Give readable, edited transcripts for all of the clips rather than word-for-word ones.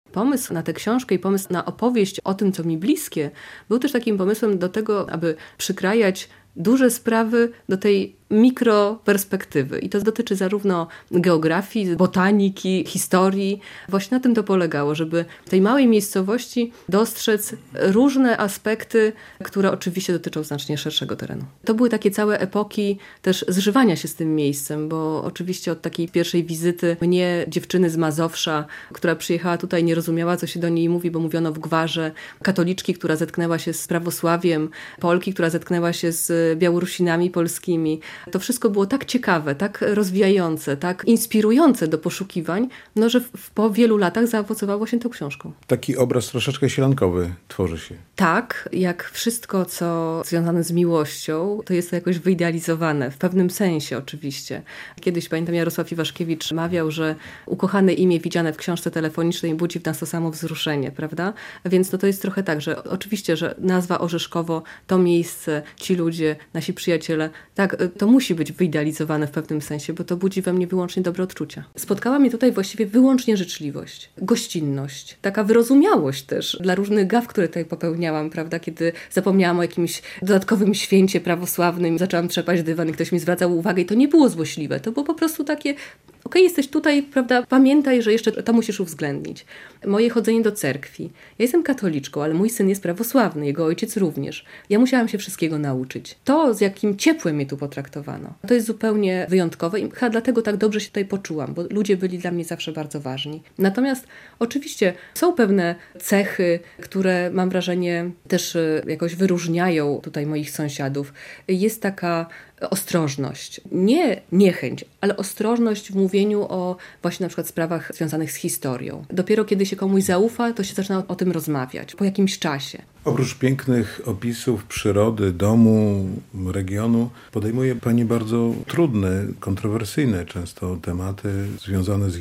Pomysł na tę książkę i pomysł na opowieść o tym, co mi bliskie, był też takim pomysłem do tego, aby przykrajać duże sprawy do tej mikroperspektywy. I to dotyczy zarówno geografii, botaniki, historii. Właśnie na tym to polegało, żeby w tej małej miejscowości dostrzec różne aspekty, które oczywiście dotyczą znacznie szerszego terenu. To były takie całe epoki też zżywania się z tym miejscem, bo oczywiście od takiej pierwszej wizyty mnie, dziewczyny z Mazowsza, która przyjechała tutaj, nie rozumiała, co się do niej mówi, bo mówiono w gwarze, katoliczki, która zetknęła się z prawosławiem, Polki, która zetknęła się z Białorusinami polskimi. To wszystko było tak ciekawe, tak rozwijające, tak inspirujące do poszukiwań, że po wielu latach zaowocowało się tą książką. Taki obraz troszeczkę sielankowy tworzy się. Tak, jak wszystko, co związane z miłością, to jest to jakoś wyidealizowane, w pewnym sensie oczywiście. Kiedyś, pamiętam, Jarosław Iwaszkiewicz mawiał, że ukochane imię widziane w książce telefonicznej budzi w nas to samo wzruszenie, prawda? Więc to jest trochę tak, że oczywiście, że nazwa Orzeszkowo, to miejsce, ci ludzie, nasi przyjaciele, tak, to musi być wyidealizowane w pewnym sensie, bo to budzi we mnie wyłącznie dobre odczucia. Spotkała mnie tutaj właściwie wyłącznie życzliwość, gościnność, taka wyrozumiałość też dla różnych gaf, które tutaj popełniałam, prawda, kiedy zapomniałam o jakimś dodatkowym święcie prawosławnym, zaczęłam trzepać dywan i ktoś mi zwracał uwagę i to nie było złośliwe, to było po prostu takie, okej, jesteś tutaj, prawda, pamiętaj, że jeszcze to musisz uwzględnić. Moje chodzenie do cerkwi. Ja jestem katoliczką, ale mój syn jest prawosławny, jego ojciec również. Ja musiałam się wszystkiego nauczyć. To, z jakim ciepłem mnie tu potraktowano, to jest zupełnie wyjątkowe i chyba dlatego tak dobrze się tutaj poczułam, bo ludzie byli dla mnie zawsze bardzo ważni. Natomiast oczywiście są pewne cechy, które mam wrażenie też jakoś wyróżniają tutaj moich sąsiadów. Jest taka ostrożność. Nie niechęć, ale ostrożność w mówieniu o właśnie na przykład sprawach związanych z historią. Dopiero kiedy się komuś zaufa, to się zaczyna o tym rozmawiać. Po jakimś czasie. Oprócz pięknych opisów przyrody, domu, regionu, podejmuje Pani bardzo trudne, kontrowersyjne często tematy związane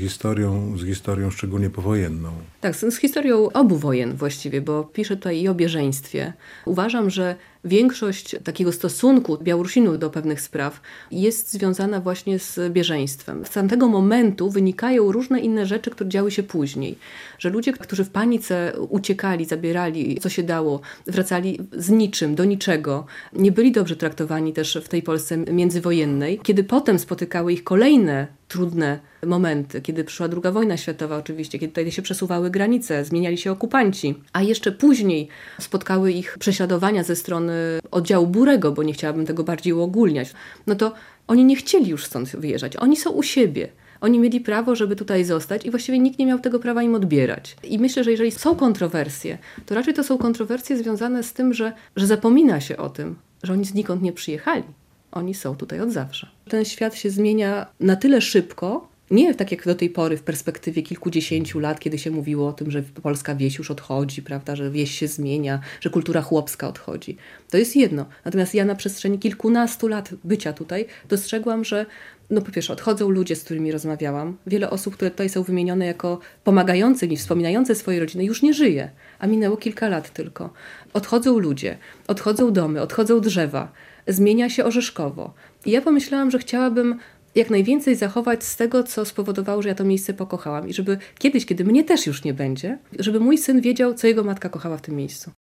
z historią szczególnie powojenną. Tak, z historią obu wojen właściwie, bo piszę tutaj i o bieżeństwie. Uważam, że większość takiego stosunku Białorusinów do pewnych spraw jest związana właśnie z bieżeństwem. Z tamtego momentu wynikają różne inne rzeczy, które działy się później. Że ludzie, którzy w panice uciekali, zabierali co się dało, wracali z niczym, do niczego, nie byli dobrze traktowani też w tej Polsce międzywojennej. Kiedy potem spotykały ich kolejne trudne momenty, kiedy przyszła II wojna światowa oczywiście, kiedy tutaj się przesuwały granice, zmieniali się okupanci, a jeszcze później spotkały ich prześladowania ze strony oddziału Burego, bo nie chciałabym tego bardziej uogólniać, to oni nie chcieli już stąd wyjeżdżać. Oni są u siebie. Oni mieli prawo, żeby tutaj zostać i właściwie nikt nie miał tego prawa im odbierać. I myślę, że jeżeli są kontrowersje, to raczej to są kontrowersje związane z tym, że zapomina się o tym, że oni znikąd nie przyjechali. Oni są tutaj od zawsze. Ten świat się zmienia na tyle szybko, nie tak jak do tej pory w perspektywie kilkudziesięciu lat, kiedy się mówiło o tym, że polska wieś już odchodzi, prawda, że wieś się zmienia, że kultura chłopska odchodzi. To jest jedno. Natomiast ja na przestrzeni kilkunastu lat bycia tutaj dostrzegłam, że po pierwsze odchodzą ludzie, z którymi rozmawiałam. Wiele osób, które tutaj są wymienione jako pomagające mi, wspominające swoje rodziny, już nie żyje, a minęło kilka lat tylko. Odchodzą ludzie, odchodzą domy, odchodzą drzewa. Zmienia się Orzeszkowo. I ja pomyślałam, że chciałabym jak najwięcej zachować z tego, co spowodowało, że ja to miejsce pokochałam. I żeby kiedyś, kiedy mnie też już nie będzie, żeby mój syn wiedział, co jego matka kochała w tym miejscu.